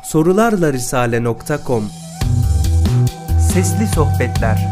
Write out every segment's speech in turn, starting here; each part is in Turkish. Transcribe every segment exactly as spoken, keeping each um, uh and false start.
sorularlarisale nokta com. Sesli Sohbetler.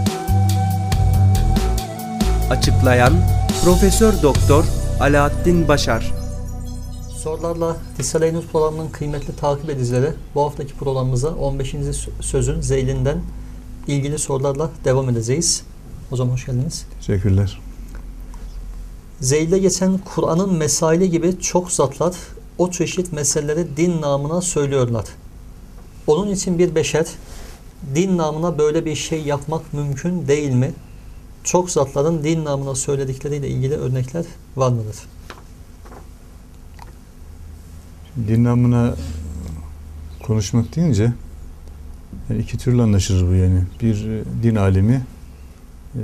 Açıklayan Profesör Doktor Alaaddin Başar. Sorularla Risale-i Nur programının kıymetli takip edicileri, bu haftaki programımıza on beşinci sözün zeylinden ilgili sorularla devam edeceğiz. O zaman hoş geldiniz. Teşekkürler. Zeyl'de geçen Kur'an'ın mesaili gibi çok zatlar o çeşit meseleleri din namına söylüyorlar. Onun için bir beşer din namına böyle bir şey yapmak mümkün değil mi? Çok zatların din namına söyledikleriyle ilgili örnekler var mıdır? Din namına konuşmak deyince yani iki türlü anlaşılır bu yani. Bir din alemi e,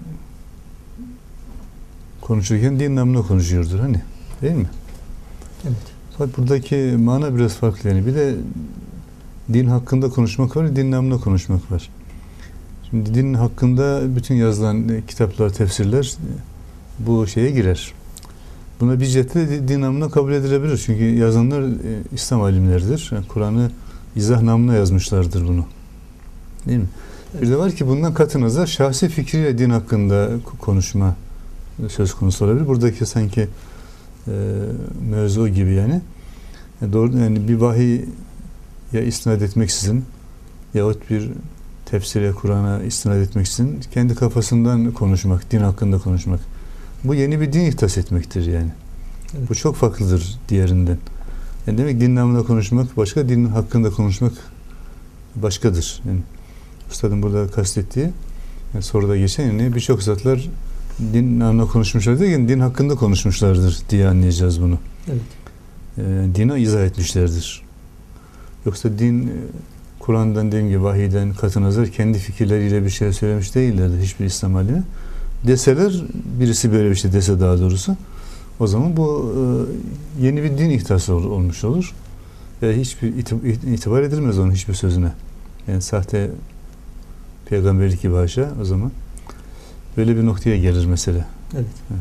konuşurken din namına konuşuyordur hani. Değil mi? Evet. Fakat buradaki mana biraz farklı yani. Bir de din hakkında konuşmak var, din namına konuşmak var. Şimdi din hakkında bütün yazılan kitaplar, tefsirler bu şeye girer. Buna bir cihette din namına kabul edilebilir. Çünkü yazanlar İslam alimleridir. Yani Kur'an'ı izah namına yazmışlardır bunu. Değil mi? Evet. Bir de var ki bundan katı nazar şahsi fikriyle din hakkında konuşma söz konusu olabilir. Buradaki sanki e, mevzu gibi yani. yani. Doğru yani bir vahiy ya istinad etmeksizin yahut bir tefsire, Kur'an'a istinad etmeksizin kendi kafasından konuşmak, din hakkında konuşmak. Bu yeni bir din ihdas etmektir yani. Evet. Bu çok farklıdır diğerinden. Yani demek din namına konuşmak başka, din hakkında konuşmak başkadır. Yani Üstadın burada kastettiği yani soruda geçen yani birçok zatlar din namına konuşmuşlar derken din hakkında konuşmuşlardır diye anlayacağız bunu. Evet. E, dine izah etmişlerdir. Yoksa din Kur'an'dan dediğim gibi vahiyden katı nazar kendi fikirleriyle bir şey söylemiş değillerdi hiçbir İslam alimi. Deseler, birisi böyle bir şey dese daha doğrusu, o zaman bu e, yeni bir din ihtası ol, olmuş olur. Ve hiçbir itibar edilmez onun hiçbir sözüne. Yani sahte peygamberlik gibi haşa o zaman. Böyle bir noktaya gelir mesele. Evet. Evet.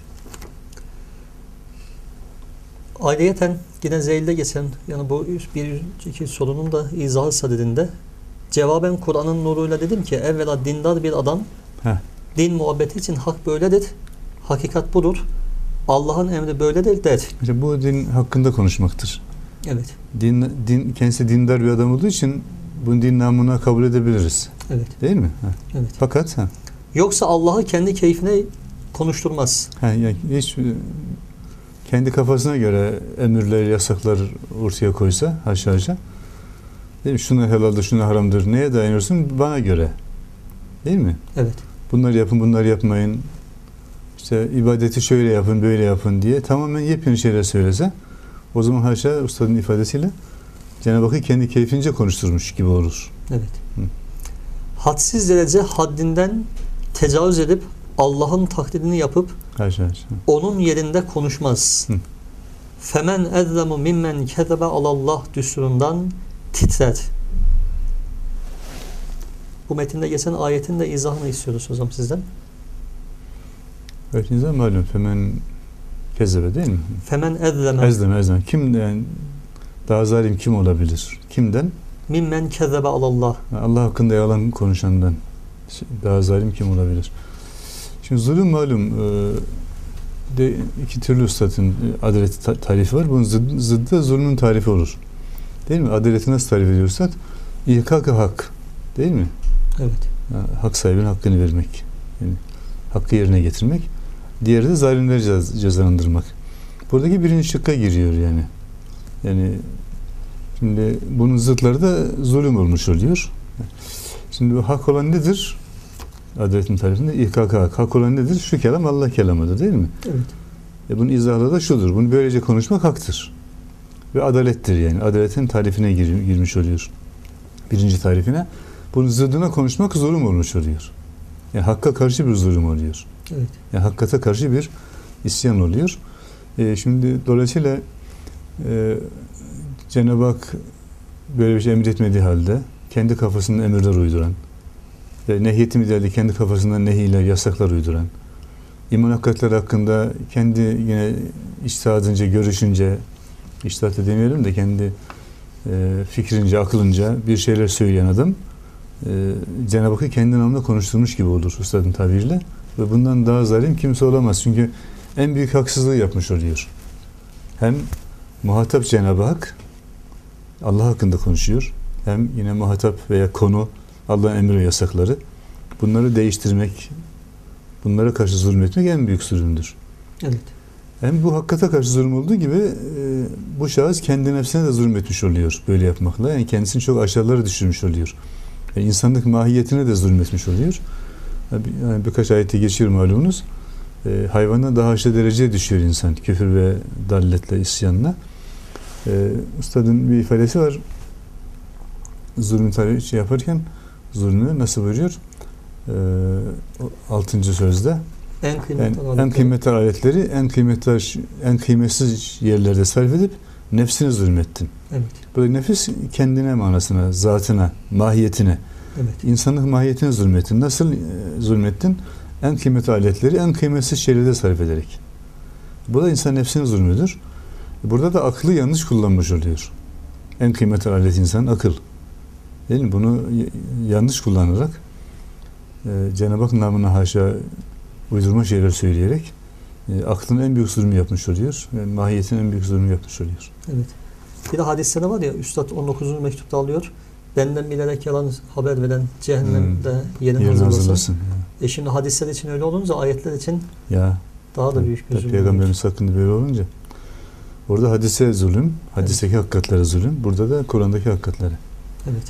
Ayrıyeten yine Zeyl'de geçen, yani bu bir iki sorunun da izahı sadedinde cevaben Kur'an'ın nuruyla dedim ki evvela dindar bir adam Heh. din muhabbeti için hak böyledir, hakikat budur, Allah'ın emri böyledir der. İşte bu din hakkında konuşmaktır. Evet. Din, din kendisi dindar bir adam olduğu için bunu din namına kabul edebiliriz. Evet. Değil mi? Ha. Evet. Fakat ha. Yoksa Allah'ı kendi keyfine konuşturmaz. Ha, yani hiç kendi kafasına göre emirler, yasaklar ortaya koysa haşa haşa. Değil mi? Şuna helaldir, şuna haramdır. Neye dayanıyorsun? Bana göre. Değil mi? Evet. Bunları yapın, bunları yapmayın. İşte ibadeti şöyle yapın, böyle yapın diye tamamen yepyeni şeyler söylese o zaman haşa Ustadın ifadesiyle Cenab-ı Hakk'ı kendi keyfince konuşturmuş gibi olur. Evet. Hı. Hadsiz derece haddinden tecavüz edip Allah'ın taklidini yapıp haşa haşa. onun yerinde konuşmaz. Femen ezzemu mimmen kezebe alallah düsturundan titrer. Bu metinde geçen ayetin de izahını istiyoruz hocam sizden. Evet, izah malum. Femen kezebe değil mi? Femen ezzeme. Ezzeme, ezzeme. Kim yani daha zalim kim olabilir? Kimden? Mimmen kezebe alallah. Allah hakkında yalan konuşandan daha zalim kim olabilir? Şimdi zulüm malum de iki türlü üstadın adaleti tarifi var. Bunun zıddı, zıddı zulmün tarifi olur. Değil mi? Adaleti nasıl tarif ediyorsak İhkak-ı hak. Değil mi? Evet. Yani hak sahibinin hakkını vermek. Yani hakkı yerine getirmek. Diğeri de zalimleri cez, cezalandırmak. Buradaki birinci şıkka giriyor yani. Yani şimdi bunun zıtları da zulüm olmuş oluyor. Şimdi bu hak olan nedir? Adaletin tarifinde İhkak-ı hak. Hak olan nedir? Şu kelam Allah kelamıdır değil mi? Evet. E bunun izahı da şudur. Bunu böylece konuşmak haktır. Ve adalettir yani. Adaletin tarifine gir, girmiş oluyor. Birinci tarifine. Bunun zıddına konuşmak zulüm olmuş oluyor. Yani hakka karşı bir zulüm oluyor. Evet. Yani hakikate karşı bir isyan oluyor. E, şimdi dolayısıyla e, Cenab-ı Hak böyle bir şey emretmediği halde kendi kafasından emirler uyduran ve nehyetimi derdi kendi kafasından nehiler, yasaklar uyduran, iman hakikatleri hakkında kendi yine içtihadınca, görüşünce, içtihat demeyelim de kendi e, fikrince, aklınca bir şeyler söyleyen adam e, Cenab-ı Hakk'ı kendi namına konuşturmuş gibi olur üstadın tabiriyle. Ve bundan daha zalim kimse olamaz. Çünkü en büyük haksızlığı yapmış oluyor. Hem muhatap Cenab-ı Hak Allah hakkında konuşuyor. Hem yine muhatap veya konu Allah'ın emri ve yasakları. Bunları değiştirmek, bunlara karşı zulmetmek en büyük zulümdür. Evet. Hem bu hakikate karşı zulüm olduğu gibi e, bu şahıs kendi nefsine de zulmetmiş oluyor böyle yapmakla. Yani kendisini çok aşağılara düşürmüş oluyor. Yani insanlık mahiyetine de zulmetmiş oluyor. Yani birkaç ayette geçiyor malumunuz. E, hayvandan daha aşağı dereceye düşüyor insan küfür ve dalletle, isyanla. E, Üstadın bir ifadesi var. Zulmü tarih şey yaparken zulmü nasıl buyuruyor? E, altıncı sözde. En kıymetli, yani aletleri. en kıymetli aletleri en kıymetli en kıymetsiz yerlerde sarf edip nefsine zulmettin. Evet. Böyle nefis kendine manasına, zatına, mahiyetine, evet. insanlık mahiyetine zulmettin. Nasıl e, zulmettin? En kıymetli aletleri en kıymetsiz şeylerde sarf ederek. Bu da insan nefsine zulmüdür. Burada da aklı yanlış kullanmış oluyor. En kıymetli alet insan akıl. Değil mi? Bunu yanlış kullanarak e, Cenab-ı Hak namına haşa uydurma şeyler söyleyerek e, aklın en büyük zulmü yapmış oluyor. Yani mahiyetin en büyük zulmü yapmış oluyor. Evet. Bir de hadislerde var ya, Üstad on dokuzuncu mektupta alıyor. Benden bilerek yalan haber veren cehennemde hmm. yerini Yerini hazırlasın. hazırlasın. E şimdi hadisler için öyle olunca ayetler için ya, daha da büyük bir zulüm. Peygamberimiz hakkında böyle olunca orada hadise zulüm, hadisteki evet. hakikatlere zulüm. Burada da Kur'an'daki hakikatleri. Evet.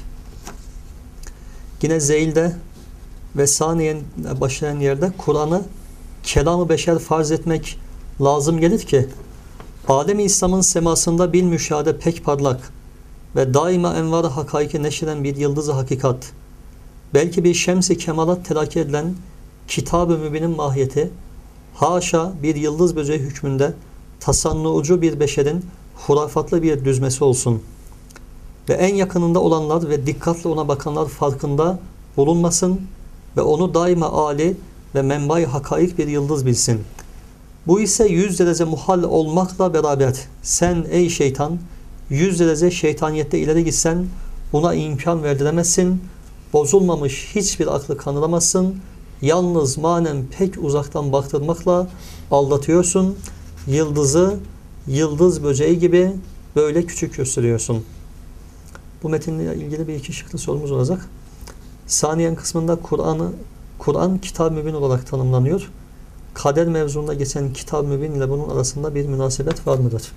Yine Zeyl'de ve saniyen başlayan yerde Kur'an'ı kelam-ı beşer farz etmek lazım gelir ki alem-i İslam'ın semasında bil müşahede pek parlak ve daima envar-ı hakaiki neşreden bir yıldız-ı hakikat, belki bir şems-i kemalat telakki edilen kitab-ı mübinin mahiyeti, haşa bir yıldız böceği hükmünde tasannuucu bir beşerin hurafatlı bir düzmesi olsun ve en yakınında olanlar ve dikkatle ona bakanlar farkında bulunmasın ve onu daima âli ve menba-i hakaik bir yıldız bilsin. Bu ise yüz derece muhal olmakla beraber sen ey şeytan yüz derece şeytaniyette ileri gitsen buna imkan verdiremezsin. Bozulmamış hiçbir aklı kandıramazsın. Yalnız manen pek uzaktan baktırmakla aldatıyorsun. Yıldızı yıldız böceği gibi böyle küçük gösteriyorsun. Bu metinle ilgili bir iki şıklı sorumuz olacak. Saniyen kısmında Kur'an'ı Kur'an kitab-ı mübin olarak tanımlanıyor. Kader mevzunda geçen kitab-ı mübin ile bunun arasında bir münasebet var mıdır?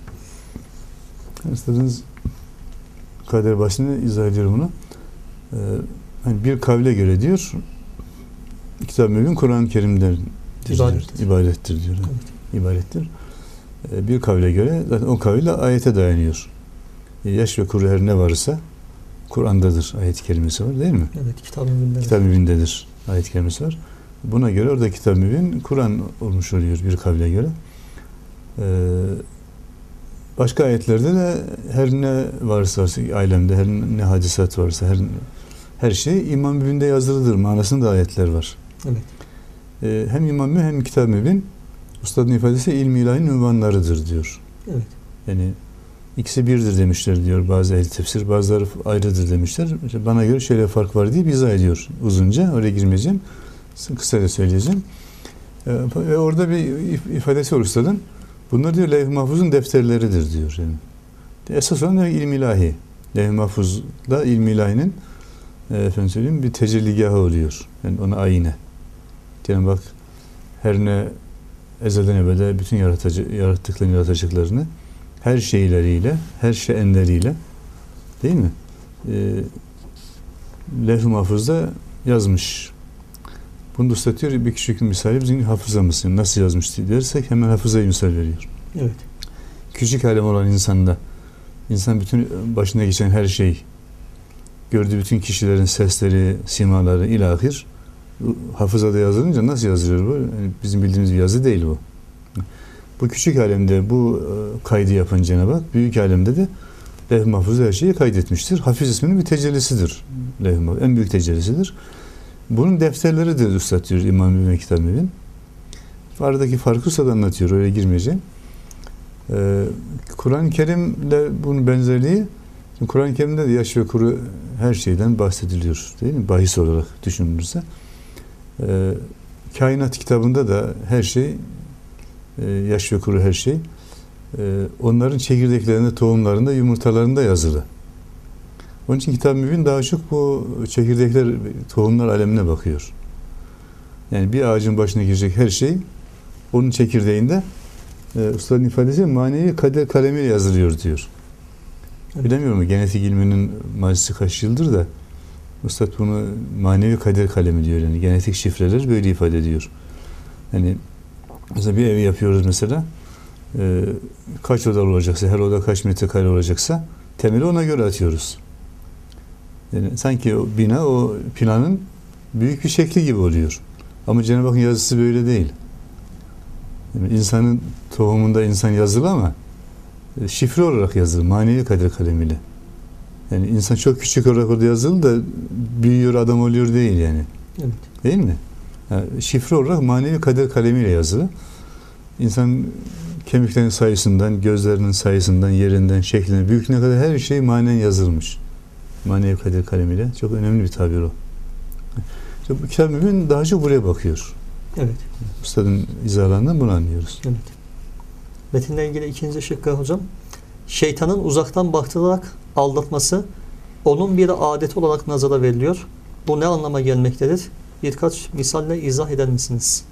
Üstadınız kader başını izah ediyorum bunu. Ee, hani bir kavle göre diyor kitab-ı mübin Kur'an-ı Kerim'den İbadettir. İbadettir diyor. Evet. İbadettir. Ee, bir kavle göre zaten o kavle ayete dayanıyor. Yaş ve kuru her ne varsa Kur'an'dadır ayet-i kerimesi var değil mi? Evet, kitab-ı mübindedir. Kitab-ı mübindedir ayet-i kerimesi var. Buna göre orada kitab-ı mübin Kur'an olmuş oluyor bir kavle göre. Ee, başka ayetlerde de her ne varsa alemde, her ne hadisat varsa, her her şey İmam Mübin'de yazılıdır manasında ayetler var. Evet. Ee, hem İmam Mübin hem kitab-ı mübin Üstadın ifadesi ilmi ilahinin ünvanlarıdır diyor. Evet. Yani İkisi birdir demişler diyor bazı ehl-i tefsir, bazıları ayrıdır demişler. İşte bana göre şöyle fark var diye izah ediyor uzunca. Oraya girmeyeceğim. Kısaca söyleyeceğim. Ee, ve orada bir ifadesi var Üstad'ın. Bunlar diyor Levh-i Mahfuz'un defterleridir diyor. Yani. Esas olan ilmi ilahi. Levh-i Mahfuz'da ilmi ilahinin e, efendim söyleyeyim bir tecelligahı oluyor. Yani ona ayine. Cenab-ı Hak her ne ezelden ebede bütün yaratıcı, yarattıklarını yaratacaklarını her şeyleriyle, her şeyenleriyle değil mi? E, Levh-i Mahfuz'da yazmış. Bunu da ıslatıyor. Bir küçük misali bizim hafızamızın nasıl yazmış dersek hemen hafızayı misal veriyor. Evet. Küçük alem olan insanda insan bütün başına geçen her şey, gördüğü bütün kişilerin sesleri, simaları ilahir hafızada yazılınca nasıl yazılıyor bu? Yani bizim bildiğimiz bir yazı değil bu. Bu küçük alemde bu kaydı yapan Cenab-ı Hak, büyük alemde de Levh-i Mahfuz'da her şeyi kaydetmiştir. Hafiz isminin bir tecellisidir. Levh-i Mahfuz, en büyük tecellisidir. Bunun defterleri de üstad diyor İmam Mübin Kitab-ı Mübin. Aradaki farkı üstad anlatıyor. Oraya girmeyeceğim. Ee, Kur'an-ı Kerim'le bunun benzerliği Şimdi Kur'an-ı Kerim'de de yaş ve kuru her şeyden bahsediliyor, değil mi? Bahis olarak düşünülürse. Ee, Kainat kitabında da her şey, e, yaş ve kuru her şey, e, onların çekirdeklerinde, tohumlarında, yumurtalarında yazılı. Onun için Kitab-ı Mübin daha çok bu çekirdekler, tohumlar alemine bakıyor. Yani bir ağacın başına girecek her şey, onun çekirdeğinde, e, ustadın ifadesi manevi kader kalemiyle yazılıyor diyor. Evet. Bilemiyorum, genetik ilminin mazisi kaç yıldır da Üstad bunu manevi kader kalemi diyor. Yani genetik şifreler böyle ifade ediyor. Yani mesela bir ev yapıyoruz mesela, e, kaç odalı olacaksa, her oda kaç metrekare olacaksa temeli ona göre atıyoruz. Yani sanki o bina o planın büyük bir şekli gibi oluyor. Ama Cenab-ı Hakk'ın yazısı böyle değil. Yani insanın tohumunda insan yazılı ama şifre olarak yazılı, manevi kader kalemiyle. Yani insan çok küçük olarak orada yazılı da büyüyor, adam oluyor değil yani. Evet. Değil mi? Yani şifre olarak manevi kader kalemiyle yazılı. İnsan kemiklerinin sayısından, gözlerinin sayısından, yerinden, şeklinden, büyüklüğüne kadar her şey manen yazılmış. Manevi kader kalemiyle. Çok önemli bir tabir o. İşte bu Kitab-ı Mübin daha çok buraya bakıyor. Evet. Ustadın izahlarından bunu anlıyoruz. Evet. Metinle ilgili ikinci şıkkı hocam. Şeytanın uzaktan baktırarak aldatması onun bir adeti olarak nazara veriliyor. Bu ne anlama gelmektedir? Birkaç misalle izah eder misiniz?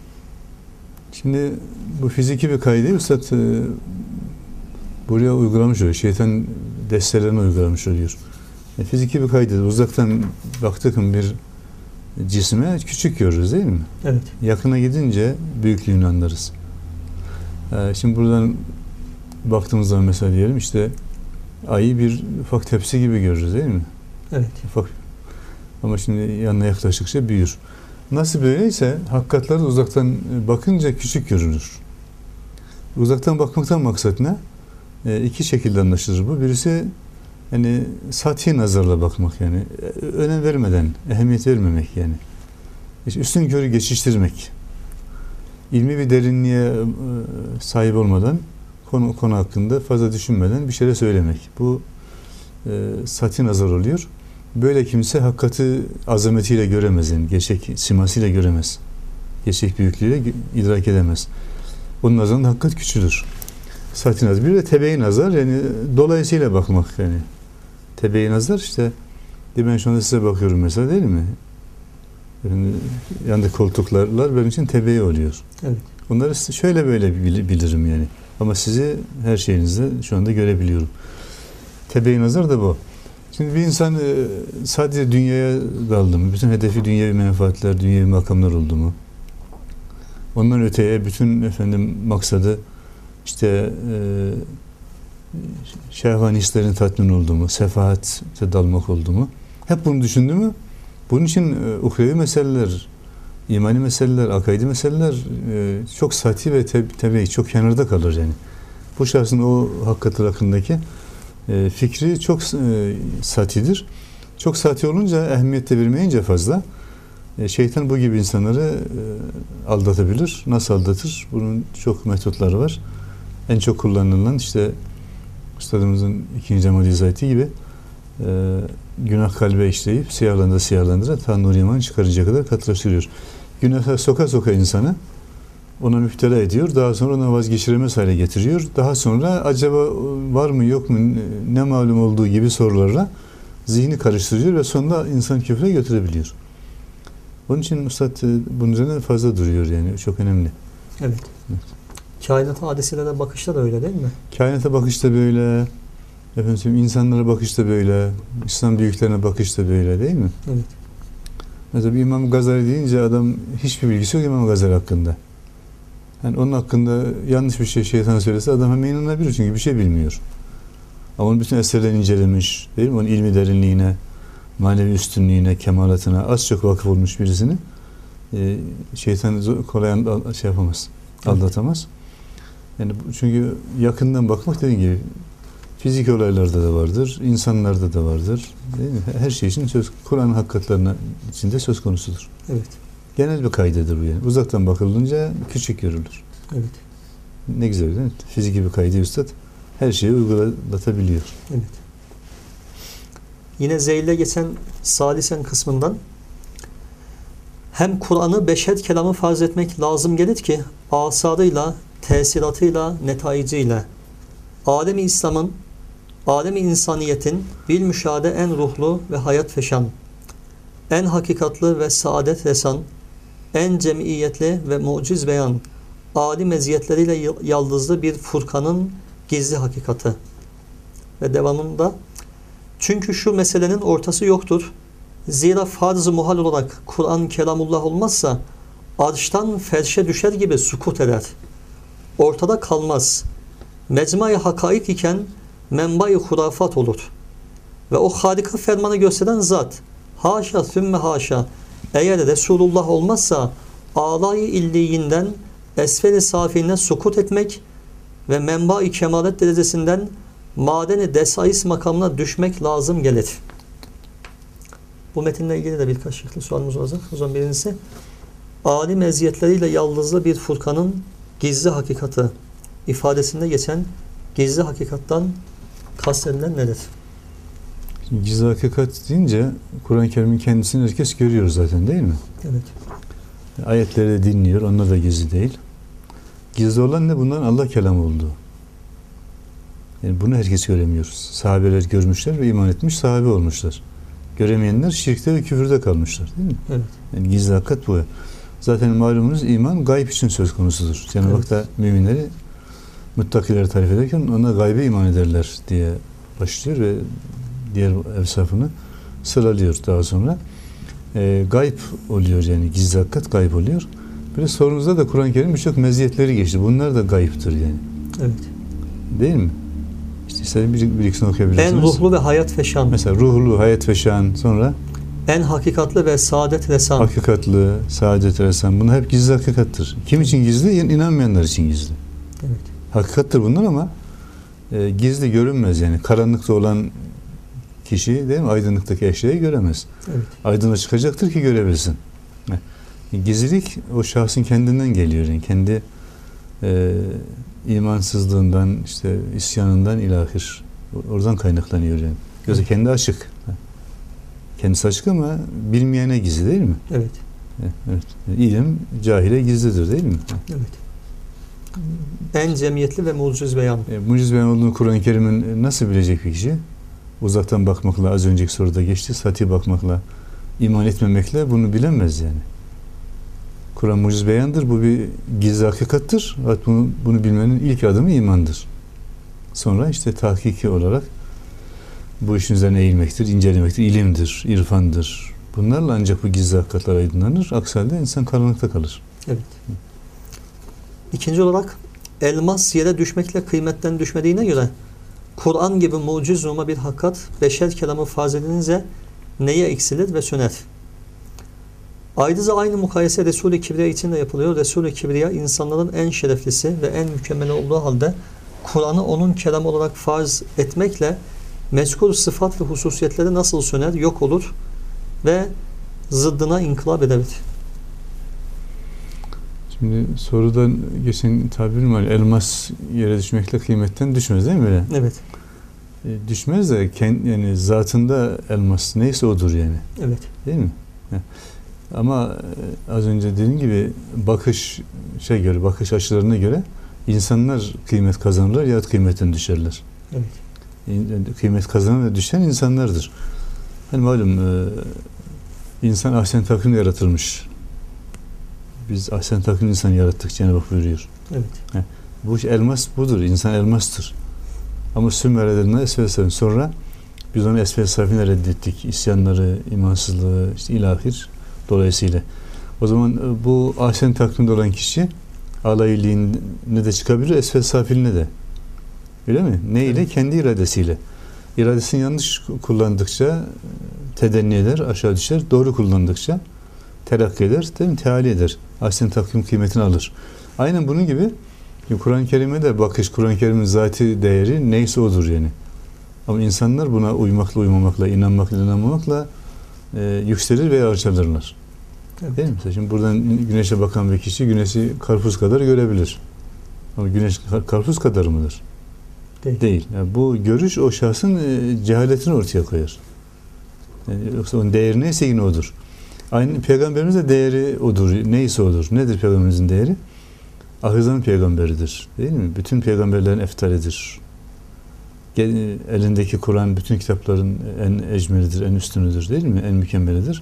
Şimdi bu fiziki bir kaydı Üstad e, buraya uygulamış oluyor. Şeytan destelerini uygulamış oluyor. E, fiziki bir kaydı. Uzaktan baktık bir cisme küçük görürüz değil mi? Evet. Yakına gidince büyüklüğünü anlarız. E, şimdi buradan baktığımız zaman mesela diyelim işte ayı bir ufak tepsi gibi görürüz değil mi? Evet. Ufak. Ama şimdi yanına yaklaştıkça büyür. Nasıl böyleyse hakikatler uzaktan bakınca küçük görünür. Uzaktan bakmaktan maksat ne? E, iki şekilde anlaşılır bu. Birisi yani sati nazarla bakmak yani. Önem vermeden, ehemmiyet vermemek yani. İşte üstün körü geçiştirmek. İlmi bir derinliğe e, sahip olmadan konu, konu hakkında fazla düşünmeden bir şeyler söylemek. Bu e, sati nazar oluyor. Böyle kimse hakikati azametiyle göremez. Yani gerçek simasıyla göremez. Gerçek büyüklüğüyle idrak edemez. Onun nazarında hakikat küçülür. Sati nazar. Bir de tebe-i nazar yani dolayısıyla bakmak yani. Tebe-i nazar işte ben şu anda size bakıyorum mesela değil mi? Yani yanındaki koltuklar benim için tebe-i oluyor. Evet. Onları şöyle böyle bilirim yani. Ama sizi her şeyinizde şu anda görebiliyorum. Tebe-i nazar da bu. Şimdi bir insan sadece dünyaya daldı mı, bütün hedefi dünyevi menfaatler, dünyevi makamlar oldu mu? Ondan öteye bütün efendim maksadı işte e, şehvani hislerin tatmin oldu mu, sefahate dalmak oldu mu? Hep bunu düşündü mü? Bunun için e, uhrevi meseleler, imani meseleler, akaidi meseleler e, çok sati ve tebeyi, çok kenarda kalır yani. Bu şahsın o hakikati hakkındaki E, fikri çok e, satidir. Çok sati olunca, ehemmiyette vermeyince fazla e, şeytan bu gibi insanları e, aldatabilir. Nasıl aldatır? Bunun çok metotları var. En çok kullanılan işte Üstadımızın ikinci Cemal izaheti gibi e, günah kalbe işleyip siyahlandıra siyahlandıra ta nur iman çıkarıncaya kadar katılaştırıyor. Günaha soka soka insanı ona müptela ediyor. Daha sonra ona vazgeçiremez hale getiriyor. Daha sonra acaba var mı yok mu ne malum olduğu gibi sorularla zihni karıştırıyor ve sonunda insan küfre götürebiliyor. Onun için Üstad bunun üzerine fazla duruyor yani. Çok önemli. Evet. Evet. Kainat hadiselere bakışta da öyle değil mi? Kainata bakışta böyle, efendim insanlara bakışta böyle, İslam büyüklerine bakışta böyle değil mi? Evet. Mesela bir İmam Gazali deyince adam hiçbir bilgisi yok İmam Gazali hakkında. Yani onun hakkında yanlış bir şey şeytan söylese adam hemen inanabilir çünkü bir şey bilmiyor. Ama onun bütün eserlerini incelemiş, değil mi? Onun ilmi derinliğine, manevi üstünlüğüne, kemalatına az çok vakıf olmuş birisini e, şeytan kolay şey yapamaz, aldatamaz. Yani çünkü yakından bakmak dediğim gibi fizik olaylarda da vardır, insanlarda da vardır. Değil mi? Her şey için söz, Kur'an hakikatlerinin içinde söz konusudur. Evet. Genel bir kaydedir bu yani. Uzaktan bakılınca küçük görülür. Evet. Ne güzel değil mi? Fiziki bir kaydı üstad her şeyi uygulatabiliyor. Evet. yine Zeyl'de geçen salisen kısmından hem Kur'an'ı beşer kelamı farz etmek lazım gelir ki asarıyla, tesiratıyla, netaiciyle alemi İslam'ın, alemi insaniyetin bil müşahede en ruhlu ve hayat feşan, en hakikatlı ve saadet resan, en cemiyetli ve muciz beyan, âli meziyetleriyle yaldızlı bir Furkan'ın gizli hakikati. Ve devamında, çünkü şu meselenin ortası yoktur. Zira farz-ı muhal olarak Kur'an kelamullah olmazsa arştan ferşe düşer gibi sukut eder. Ortada kalmaz. Mecmai hakaik iken menbai hurafat olur. Ve o harika fermanı gösteren zat, haşa sümme haşa, eğer Resulullah olmazsa âlâ-i illiyinden esfel-i safiline sukut etmek ve menba-i kemalet derecesinden madeni desais makamına düşmek lazım gelir. Bu metinle ilgili de birkaç şekli sualımız olacak. O zaman birincisi, âli meziyetleriyle yaldızlı bir Furkan'ın gizli hakikati ifadesinde geçen gizli hakikattan kastedilen nedir? Şimdi gizli hakikat deyince Kur'an-ı Kerim'in kendisini herkes görüyor zaten, değil mi? Evet. Ayetleri de dinliyor, onlar da gizli değil. Gizli olan ne? Bunların Allah kelamı olduğu. Yani bunu herkes göremiyor. Sahabeler görmüşler ve iman etmiş, sahabe olmuşlar. Göremeyenler şirkte ve küfürde kalmışlar, değil mi? Evet. Yani gizli hakikat bu. Zaten malumunuz iman gayb için söz konusudur. Cenab-ı Evet. Hak da müminleri, muttakileri tarif ederken ona gaybe iman ederler diye başlıyor ve diğer evsafını sıralıyor daha sonra. E, gayb oluyor, yani gizli hakikat gayb oluyor. Bir de sorunuzda da Kur'an-ı Kerim birçok meziyetleri geçti. Bunlar da gayiptir yani. Evet. Değil mi? İşte istedim bir, bir ikisini okuyabilirsiniz. En ruhlu ve hayat feşan. Mesela ruhlu, hayat ve şan, sonra En hakikatlı ve saadet resan. hakikatlı, saadet resan. Bunlar hep gizli hakikattır. Kim için gizli? İnanmayanlar için gizli. Evet. Hakikattir bunlar ama e, gizli görünmez yani. Karanlıkta olan kişi, değil mi? Aydınlıktaki eşyayı göremez. Evet. Aydınlığa çıkacaktır ki görebilsin. Yani gizlilik o şahsın kendinden geliyor. Yani kendi e, imansızlığından, işte isyanından ilahir. Oradan kaynaklanıyor yani. Yoksa kendi açık. Kendisi açık ama bilmeyene gizli, değil mi? Evet. Evet. İlim cahile gizlidir, değil mi? Evet. En cemiyetli ve muciz beyan. E, muciz beyan olduğunu Kur'an-ı Kerim'in nasıl bilecek bir kişi? Uzaktan bakmakla, az önceki soruda geçti, sati bakmakla, iman etmemekle bunu bilemez yani. Kur'an muciz beyandır, bu bir gizli hakikattır. Bunu, bunu bilmenin ilk adımı imandır. Sonra işte tahkiki olarak bu işin üzerine eğilmektir, incelemektir, ilimdir, irfandır. Bunlarla ancak bu gizli hakikatler aydınlanır. Aksi halde insan karanlıkta kalır. Evet. İkinci olarak elmas yere düşmekle kıymetten düşmediğine göre Kur'an gibi muciz numa bir hakikat beşer kelamı farz edilince neye eksilir ve söner? Ayrıca aynı mukayese Resul-i Kibriya için de yapılıyor. Resul-i Kibriya insanların en şereflisi ve en mükemmeli olduğu halde Kur'an'ı onun kelamı olarak farz etmekle mezkur sıfat ve hususiyetleri nasıl söner, yok olur ve zıddına inkılap edebilir? Şimdi sorudan geçen tabirim var. Elmas yere düşmekle kıymetten düşmez, değil mi öyle? Evet. E, düşmez de kendi, yani zatında elmas neyse odur yani. Evet. Değil mi? He. Ama e, az önce dediğim gibi bakış şey göre, bakış açılarına göre insanlar kıymet kazanırlar ya kıymetten düşerler. Evet. Kıymet kazanan ve düşen insanlardır. Hani malum e, insan ahsen takvimle yaratılmış. Biz ahsen takvim insanı yarattık Cenab-ı Hak buyuruyor. Evet. He. Bu elmas budur. İnsan elmastır. Ama Sümer'den esfel safin. Sonra biz onu esfel safine reddettik. İsyanları, imansızlığı, işte ilahir dolayısıyla. O zaman bu ahsen takvimde olan kişi alayiliğine de çıkabilir, esfel safiline de. Öyle mi? Ne ile? Evet. Kendi iradesiyle. İradesini yanlış kullandıkça tedenni eder, aşağı düşer. Doğru kullandıkça terakki eder, değil mi? Teali eder. Ahsen takvim kıymetini alır. Aynen bunun gibi Kur'an-ı Kerim'e de bakış, Kur'an-ı Kerim'in zati değeri neyse odur yani. Ama insanlar buna uymakla uymamakla, inanmakla inanmamakla e, yükselir veya alçalırlar. Evet. Değil mi? Mesela şimdi buradan güneşe bakan bir kişi güneşi karpuz kadar görebilir. Ama güneş karpuz kadar mıdır? Değil. Değil. Yani bu görüş o şahsın e, cehaletini ortaya koyar. Yani yoksa onun değeri neyse yine odur. Aynı Peygamberimiz de değeri odur. Neyse odur. Nedir Peygamberimizin değeri? Ahir peygamberidir. Değil mi? Bütün peygamberlerin eftalidir. Elindeki Kur'an bütün kitapların en ecmelidir, en üstünüdür, değil mi? En mükemmelidir.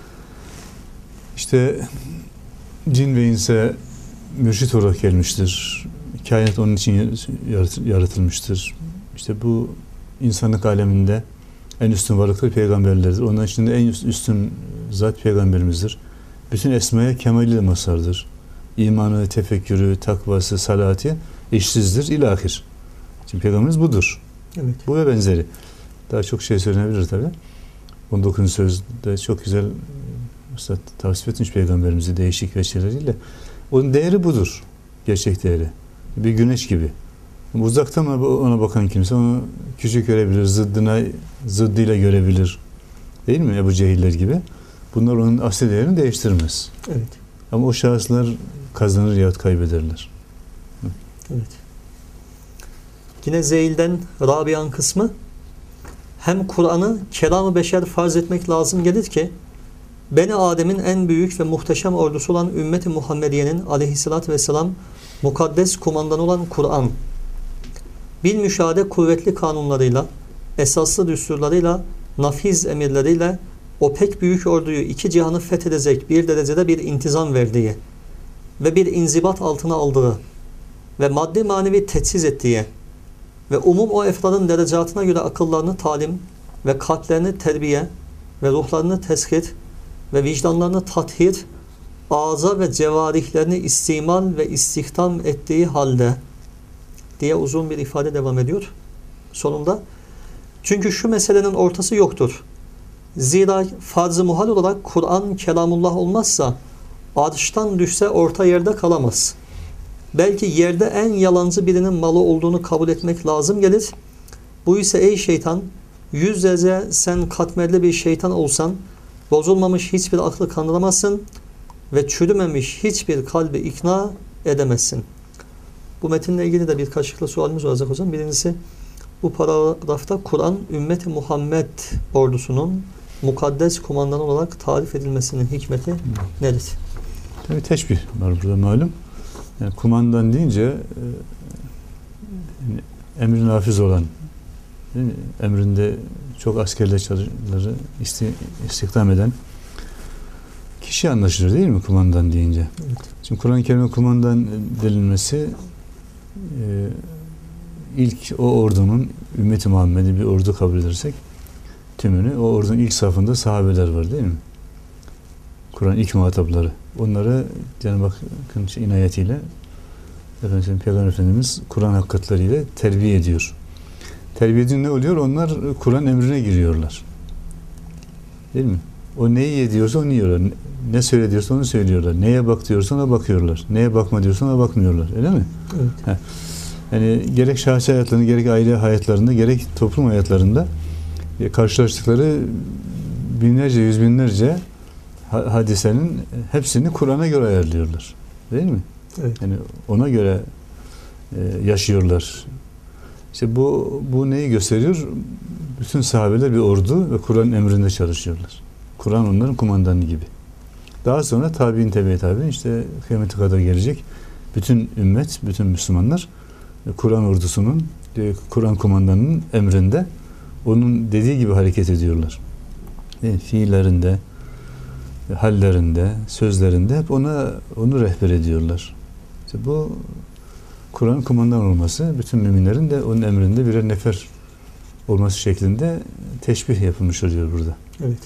İşte cin ve inse mürşit olarak gelmiştir. Kainat onun için yaratılmıştır. İşte bu insanlık aleminde en üstün varlıklar peygamberlerdir. Onun içinde en üstün zat peygamberimizdir. Bütün esmaya kemaliyle mazhardır. İmanı, tefekkürü, takvası, salatı eşsizdir ilahir. Şimdi peygamberimiz budur. Evet. Bu ve benzeri. Daha çok şey söylenebilir tabi. on dokuzuncu sözde çok güzel Üstad tavsiye etmiş peygamberimizi değişik veçeleriyle. Onun değeri budur. Gerçek değeri. Bir güneş gibi. Uzaktan ona bakan kimse onu küçük görebilir, zıddına, zıddıyla görebilir. Değil mi? Ebu Cehiller gibi. Bunlar onun asli değerini değiştirmez. Evet. Ama o şahıslar kazanır yahut kaybederler. Evet. Yine Zeyl'den Rabia'nın kısmı, hem Kur'an'ı kelam-ı beşer farz etmek lazım gelir ki Beni Adem'in en büyük ve muhteşem ordusu olan ümmeti Muhammediye'nin aleyhissalatü vesselam mukaddes kumandanı olan Kur'an bil müşahede kuvvetli kanunlarıyla, esaslı düsturlarıyla, nafiz emirleriyle o pek büyük orduyu iki cihanı fethedecek bir derecede bir intizam verdiği ve bir inzibat altına aldığı ve maddi manevi teçhiz ettiği ve umum o efradın derecatına göre akıllarını talim ve kalplerini terbiye ve ruhlarını teskit ve vicdanlarını tathir, ağza ve cevarihlerini istimal ve istihdam ettiği halde diye uzun bir ifade devam ediyor. Sonunda çünkü şu meselenin ortası yoktur. Zira farz-ı muhal olarak Kur'an kelamullah olmazsa arştan düşse orta yerde kalamaz. Belki yerde en yalancı birinin malı olduğunu kabul etmek lazım gelir. Bu ise ey şeytan, yüz derece sen katmerli bir şeytan olsan, bozulmamış hiçbir aklı kandıramazsın ve çürümemiş hiçbir kalbi ikna edemezsin. Bu metinle ilgili de birkaç şıklı sualimiz olacak hocam. Birincisi, bu paragrafta Kur'an ümmeti Muhammed ordusunun mukaddes kumandanı olarak tarif edilmesinin hikmeti nedir? Tabii teşbih var burada malum. Yani kumandan deyince e, emrin hafiz olan, değil mi? Emrinde çok askerle çalışmaları isti, istihdam eden kişi anlaşılır değil mi kumandan deyince? Evet. Şimdi Kur'an-ı Kerim'e kumandan denilmesi e, ilk o ordunun ümmeti Muhammed'i bir ordu kabul edersek tümünü o ordunun ilk safında sahabeler var değil mi? Kur'an ilk muhatapları. Onları Cenab-ı Hakk'ın inayetiyle efendim, Peygamber Efendimiz Kur'an hakikatleriyle terbiye ediyor. Terbiye edince ne oluyor? Onlar Kur'an emrine giriyorlar. Değil mi? O neyi yediyorsa onu yiyorlar. Ne söyle diyorsa onu söylüyorlar. Neye bak diyorsa ona bakıyorlar. Neye bakma diyorsa ona bakmıyorlar. Öyle mi? Evet. Heh. Yani gerek şahsi hayatlarında, gerek aile hayatlarında, gerek toplum hayatlarında karşılaştıkları binlerce, yüz binlerce hadisenin hepsini Kur'an'a göre ayarlıyorlar. Değil mi? Evet. Yani ona göre e, yaşıyorlar. İşte bu bu neyi gösteriyor? Bütün sahabeler bir ordu ve Kur'an'ın emrinde çalışıyorlar. Kur'an onların kumandanı gibi. Daha sonra tabi'in tebe tabi'in işte kıyamete kadar gelecek bütün ümmet, bütün Müslümanlar Kur'an ordusunun, Kur'an kumandanının emrinde onun dediği gibi hareket ediyorlar. Yani fiillerinde, hallerinde, sözlerinde hep ona onu rehber ediyorlar. İşte bu Kur'an kumandan olması, bütün müminlerin de onun emrinde birer nefer olması şeklinde teşbih yapılmış oluyor burada. Evet.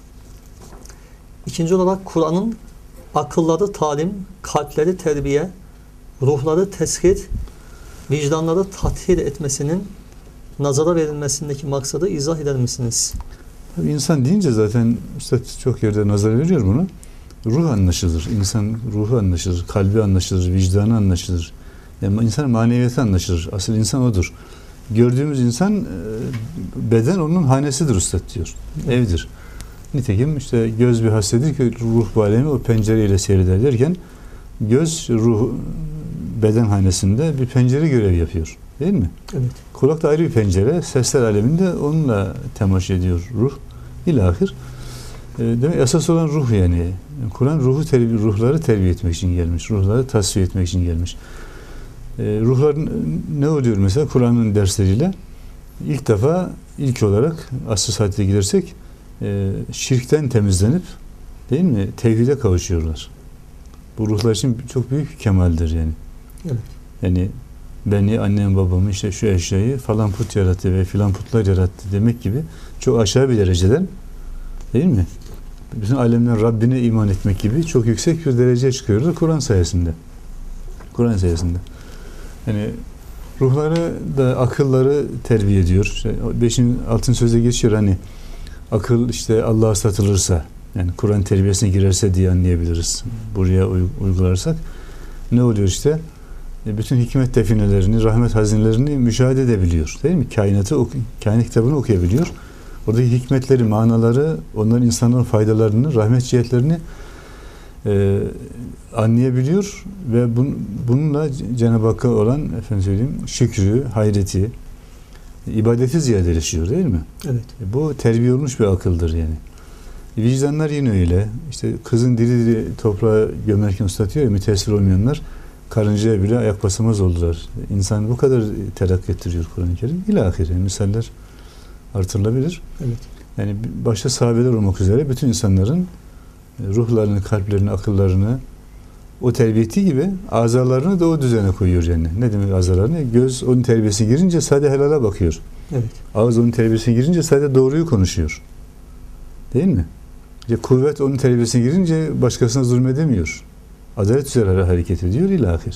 İkinci olarak Kur'an'ın akılları talim, kalpleri terbiye, ruhları teskit, vicdanları tathir etmesinin nazara verilmesindeki maksadı izah eder misiniz? Tabii insan deyince zaten işte çok yerde nazar veriyor bunu. Ruh anlaşılır. İnsan ruhu anlaşılır. Kalbi anlaşılır. Vicdanı anlaşılır. Yani insan maneviyatı anlaşılır. Asıl insan odur. Gördüğümüz insan beden onun hanesidir üstad diyor. Evdir. Nitekim işte göz bir hasredir ki ruh bu alemi o pencereyle seyreder derken göz ruh beden hanesinde bir pencere görev yapıyor. Değil mi? Evet. Kulak da ayrı bir pencere. Sesler aleminde onunla temaşa ediyor ruh. İlahir. E, demek esas olan ruh yani. Kur'an ruhu terbiye, ruhları terbiye etmek için gelmiş. Ruhları tasfiye etmek için gelmiş. E, ruhların ne oluyor mesela Kur'an'ın dersleriyle? İlk defa ilk olarak asr saadete gidersek e, şirkten temizlenip değil mi? Tevhide kavuşuyorlar. Bu ruhlar için çok büyük bir kemaldir yani. Evet. Yani beni, annem, babamı işte şu eşyayı falan put yarattı ve filan putlar yarattı demek gibi çok aşağı bir dereceden değil mi? Bütün alemlerin Rabbine iman etmek gibi çok yüksek bir dereceye çıkıyorlar Kur'an sayesinde. Kur'an sayesinde. Yani ruhları da akılları terbiye ediyor. İşte beşin altın sözde geçiyor hani akıl işte Allah'a satılırsa yani Kur'an terbiyesine girerse diye anlayabiliriz. Buraya uygularsak ne oluyor işte? Bütün hikmet definelerini, rahmet hazinelerini müşahede edebiliyor. Değil mi? Kainatı, kainat kitabını okuyabiliyor. Oradaki hikmetleri, manaları, onların insanların faydalarını, rahmet cihetlerini e, anlayabiliyor ve bun, bununla Cenab-ı Hakk'a olan efendim söyleyeyim şükrü, hayreti, ibadeti ziyadeleşiyor değil mi? Evet. E, bu terbiye olmuş bir akıldır yani. E, vicdanlar yine öyle. İşte kızın diri diri toprağa gömerken ıslatıyor ya müteessir olmayanlar karıncaya bile ayak basamaz oldular. İnsan bu kadar terakki ettiriyor Kur'an-ı Kerim. İlahir yani misaller artırılabilir. Evet. Yani başta sahabeler olmak üzere bütün insanların ruhlarını, kalplerini, akıllarını o terbiye ettiği gibi azalarını da o düzene koyuyor yani. Ne demek azalarını? Göz onun terbiyesine girince sadece helala bakıyor. Evet. Ağız onun terbiyesine girince sadece doğruyu konuşuyor. Değil mi? İşte kuvvet onun terbiyesine girince başkasına zulmedemiyor. Adalet üzere hareket ediyor ilahir.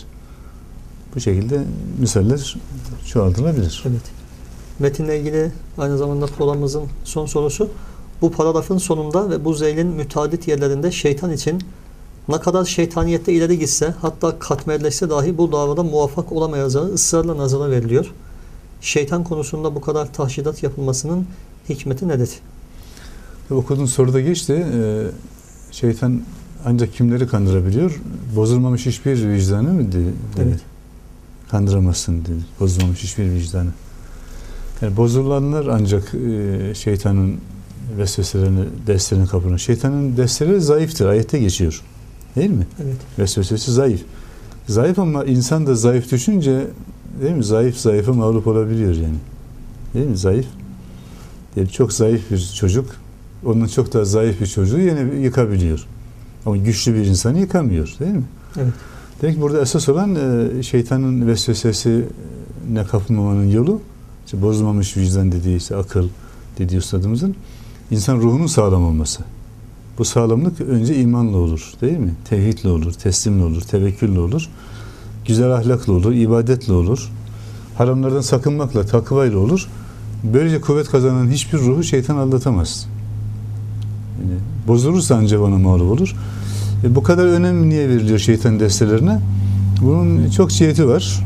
Bu şekilde misaller çoğaltılabilir. Evet. Metinle ilgili aynı zamanda programımızın son sorusu. Bu paragrafın sonunda ve bu zeylin müteaddit yerlerinde şeytan için ne kadar şeytaniyette ileri gitse hatta katmerleşse dahi bu davada muvaffak olamayacağı ısrarla nazara veriliyor. Şeytan konusunda bu kadar tahşidat yapılmasının hikmeti nedir? Okuduğun soruda geçti. Ee, şeytan ancak kimleri kandırabiliyor? Bozulmamış hiçbir vicdanı mı dedi? Evet. Kandıramazsın dedi. Bozulmamış hiçbir vicdanı. Yani bozulanlar ancak e, şeytanın vesveselerini, derslerini kapılır. Şeytanın dersleri zayıftır. Ayette geçiyor. Değil mi? Evet. Vesvesesi zayıf. Zayıf ama insan da zayıf düşünce değil mi? Zayıf zayıfa mağlup olabiliyor yani. Değil mi? Zayıf. Yani çok zayıf bir çocuk ondan çok daha zayıf bir çocuğu yine yıkabiliyor. Ama güçlü bir insanı yıkamıyor. Değil mi? Evet. Demek ki burada esas olan e, şeytanın vesvesesi ne kapılmamanın yolu işte bozulmamış vicdan dediği işte akıl dediği üstadımızın insan ruhunun sağlam olması. Bu sağlamlık önce imanla olur. Değil mi? Tevhidle olur, teslimle olur, tevekkülle olur. Güzel ahlakla olur, ibadetle olur. Haramlardan sakınmakla, takvayla olur. Böylece kuvvet kazanan hiçbir ruhu şeytan aldatamaz. Yani bozulursa ancak ona mağlup olur. E bu kadar önem niye veriliyor şeytan destelerine? Bunun çok ciheti var.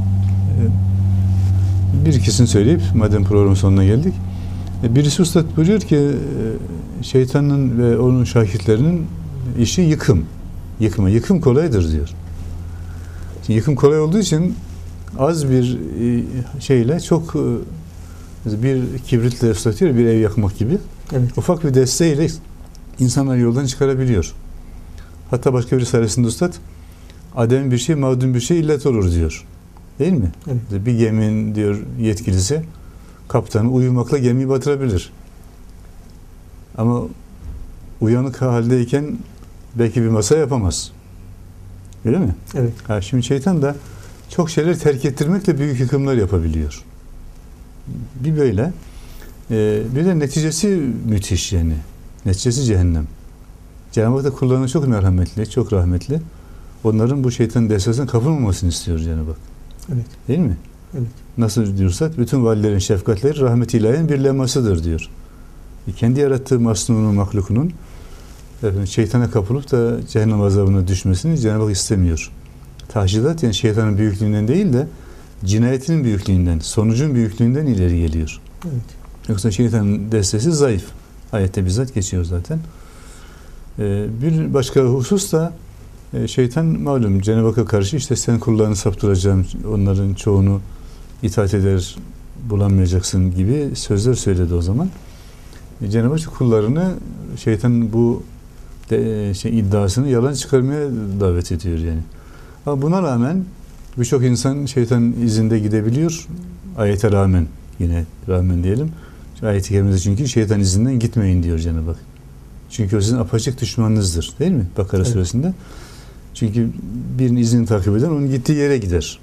E bir ikisini söyleyip madem programın sonuna geldik. E birisi Üstad buyuruyor ki e, şeytanın ve onun şakirtlerinin işi yıkım. Yıkma. Yıkım kolaydır diyor. Şimdi yıkım kolay olduğu için az bir e, şeyle çok e, bir kibritle ıslatıyor, bir ev yakmak gibi. Evet. Ufak bir desteğiyle insanları yoldan çıkarabiliyor. Hatta başka bir risalesinde Üstad adem bir şey, mağdum bir şey illet olur diyor. Değil mi? Evet. Bir geminin diyor yetkilisi kaptanı uyumakla gemiyi batırabilir. Ama uyanık haldeyken belki bir masa yapamaz. Öyle mi? Evet. Ha, şimdi şeytan da çok şeyleri terk ettirmekle büyük yıkımlar yapabiliyor. Bir böyle. Ee, bir de neticesi müthiş yani. Neticesi cehennem. Cenab-ı Hak da kullarına çok merhametli, çok rahmetli. Onların bu şeytanın destesine kapılmamasını istiyor Cenab-ı Hak. Evet. Değil mi? Evet. Nasıl diyorsak bütün valilerin şefkatleri rahmet-i ilahiyenin bir lemasıdır diyor. E kendi yarattığı masnunun, mahlukunun efendim, şeytana kapılıp da cehennem azabına düşmesini Cenab-ı Hak istemiyor. Tahşidat yani şeytanın büyüklüğünden değil de cinayetinin büyüklüğünden, sonucun büyüklüğünden ileri geliyor. Evet. Yoksa şeytanın destesi zayıf. Ayette bizzat geçiyor zaten. Ee, bir başka husus da e, şeytan malum Cenab-ı Hakk'a karşı işte sen kullarını saptıracağım, onların çoğunu itaat eder bulamayacaksın gibi sözler söyledi o zaman. Cenab-ı Hak kullarını şeytanın bu de, şey iddiasını yalan çıkarmaya davet ediyor yani. Ama buna rağmen birçok insan şeytanın izinde gidebiliyor. Ayete rağmen, yine rağmen diyelim. Ayet-i kerimede çünkü şeytan izinden gitmeyin diyor Cenab-ı Hak. Çünkü o sizin apaçık düşmanınızdır. Değil mi? Bakara evet. suresinde. Çünkü birinin izini takip eden onun gittiği yere gider.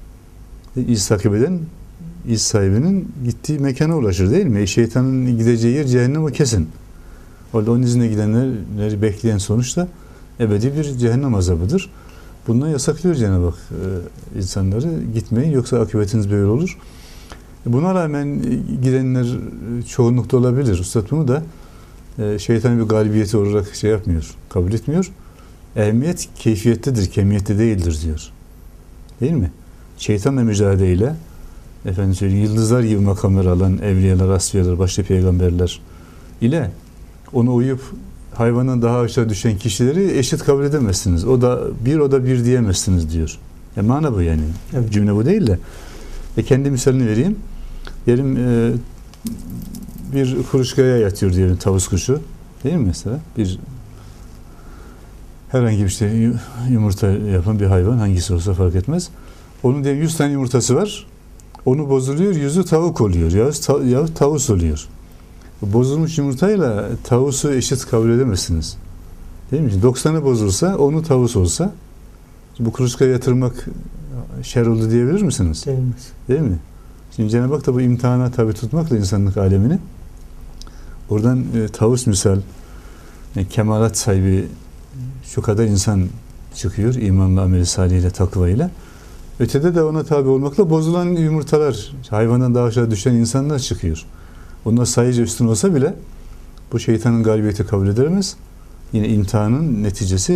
İz takip eden iz sahibinin gittiği mekana ulaşır, değil mi? Şeytanın gideceği yer cehennem, o kesin. Orada onun izine gidenleri bekleyen sonuçta ebedi bir cehennem azabıdır. Bundan yasaklıyor Cenab-ı Hak e, insanları, gitmeyin yoksa akıbetiniz böyle olur. Buna rağmen gidenler çoğunlukta olabilir. Üstad bunu da e, şeytanın bir galibiyeti olarak şey yapmıyor, kabul etmiyor. Ehemmiyet keyfiyettedir, kemiyette değildir diyor. Değil mi? Şeytanla mücadeleyle, efendim söyleyeyim, yıldızlar gibi makamlar alan evliyalar, asfiyalar, başta peygamberler ile onu uyup hayvandan daha aşağı düşen kişileri eşit kabul edemezsiniz. O da bir, o da bir diyemezsiniz diyor. E mana bu yani. Evet. Cümle bu değil de. E kendi misalini vereyim. Diyelim e, bir kuluçkaya yatıyor diyelim, tavus kuşu. Değil mi mesela? Bir herhangi bir işte yumurta yapan bir hayvan, hangisi olsa fark etmez. Onun diyelim yüz tane yumurtası var. Onu bozuluyor, yüzü tavuk oluyor. Yahut, ta, yahut tavus oluyor. Bozulmuş yumurtayla tavusu eşit kabul edemezsiniz. Değil mi? doksanı bozulsa, onu tavus olsa, bu kuluçkaya yatırmak şer oldu diyebilir misiniz? Değilmez. Değil mi? Şimdi Cenab-ı Hak da bu imtihana tabi tutmakla insanlık alemini, oradan e, tavus misal, e, kemalat sahibi şu kadar insan çıkıyor, imanla, ameli salihiyle, takvayla. Ötede de ona tabi olmakla bozulan yumurtalar, hayvandan daha aşağı düşen insanlar çıkıyor. Onlar sayıca üstün olsa bile bu şeytanın galibiyeti kabul edilemez. Yine imtihanın neticesi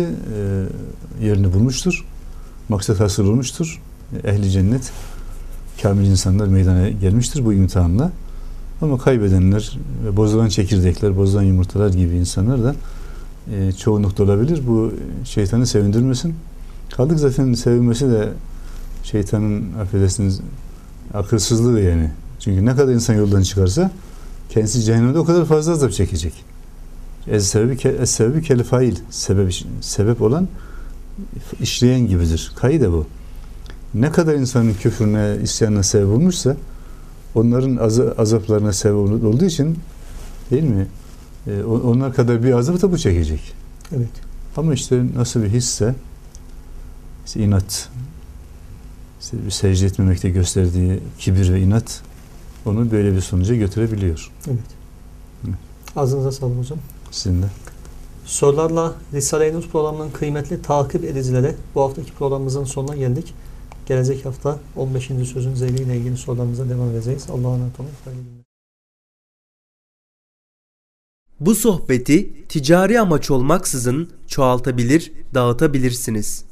e, yerini bulmuştur. Maksat hasıl olmuştur. Ehli cennet, kamil insanlar meydana gelmiştir bu imtihanla. Ama kaybedenler, bozulan çekirdekler, bozulan yumurtalar gibi insanlar da e, çoğunlukta olabilir. Bu şeytanı sevindirmesin. Kaldık zaten sevinmesi de şeytanın, affedersiniz, akılsızlığı yani. Çünkü ne kadar insan yoldan çıkarsa kendisi cehennemde o kadar fazla azap çekecek. Ez sebebi, ez sebebi kel fail. Sebep, sebep olan işleyen gibidir. Kaide bu. Ne kadar insanın küfrüne, isyanına sebep olmuşsa onların az- azaplarına sebep olduğu için, değil mi? Ee, onlar kadar bir azap da bu çekecek. Evet. Ama işte nasıl bir hisse, işte inat, işte bir secde etmemekte gösterdiği kibir ve inat onu böyle bir sonuca götürebiliyor. Evet. Evet. Ağzınıza sağlık hocam. Sizin de. Sorularla Risale-i Nur programının kıymetli takip edicileri, bu haftaki programımızın sonuna geldik. Gelecek hafta on beşinci sözün zevliyle ilgili sorularımıza devam edeceğiz. Allah'a emanet olun. Bu sohbeti ticari amaç olmaksızın çoğaltabilir, dağıtabilirsiniz.